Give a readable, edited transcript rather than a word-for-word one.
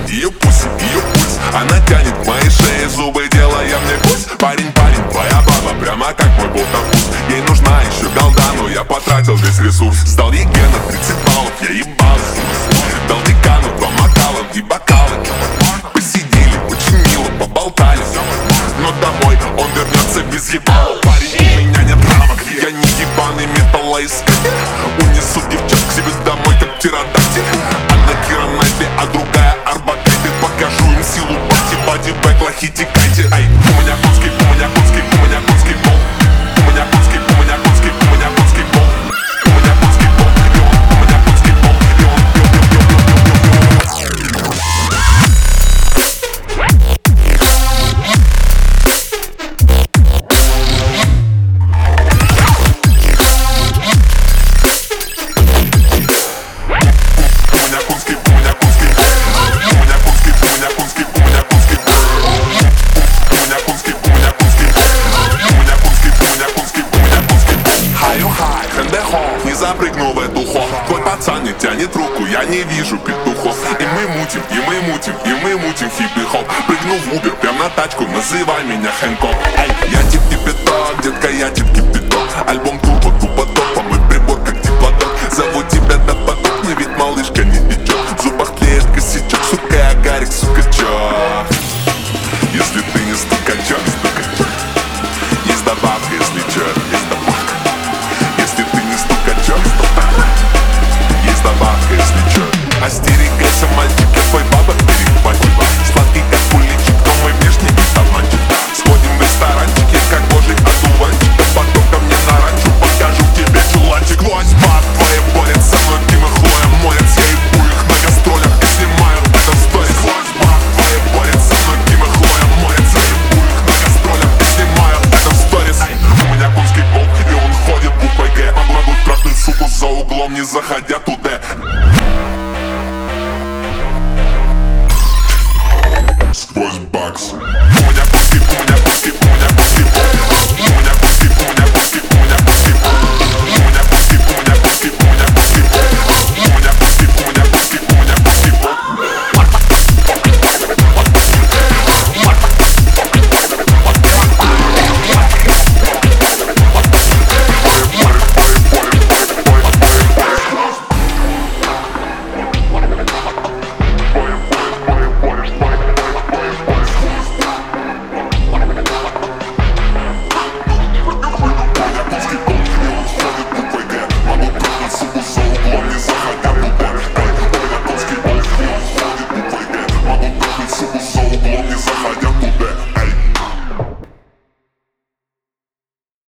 ее пульс, она тянет к моей шее зубы, делая мне пульс. Парень, твоя баба, прямо как мой бог на вкус. Ей нужна еще голда, но я потратил весь ресурс. Сдал ей гена 30 баллов, я ебался. Дал декану 2 макала и бокалы. Посидели, очень мило, поболтали. Но домой он вернется без ебала. Парень, у меня нет рамок, я не ебаный металлоискатель. Унесу девчат к себе домой, как птеродактиль. Одна Кира Найтли, а другая Арбакайте. Покажу им силу бати, бэк, лохи, текайте. Ай, у меня конский, у меня конский, у меня конский пол. У меня конский, у меня конский, у меня конский пол. У меня конский пол, и он, у меня конский пол, и он, запрыгнул в эту хо. Твой пацан не тянет руку, я не вижу петухов. И мы мутим хип-хоп. Прыгну в Убер, прям на тачку, называй меня Хэнкок. Эй, я тип кипяток, детка, я тип кипяток. Альбом турбо, тупо топ, а мой прибор как диплодок. Зову тебя до поток, но ведь малышка не течет. В зубах тлеет косячок, сука, я Гарик, сука, чё? Если ты не стукачок, есть добавка, если чё, есть добавка. Если ты не стукачок, есть добавка, если чё. Остерегайся, мальчик, я твой баба перехватит. Сладкий как куличик, но мой внешний вид обманчив. Сходим в ресторанчик, я как божий одуванчик. А потом ко мне на ранчо, покажу тебе чуланчик. Вось баб, твои борются, многими хлоем молятся. Я ебу их на гастролях и снимаю это в сторис. Вось баб, твои борются, многими хлоем молятся. Я ебу их на гастролях и снимаю это в сторис. У меня конский пол, и он ходит буквой Г. Могу трахнуть суку за углом, не заходя туда. Сквозь бакс. У меня конский, у меня конский, у меня конский пол. У меня конский, у меня конский, у меня конский пол. У меня конский, у меня конский, у меня конский пол. У меня конский, у меня конский, у меня конский пол. Заходя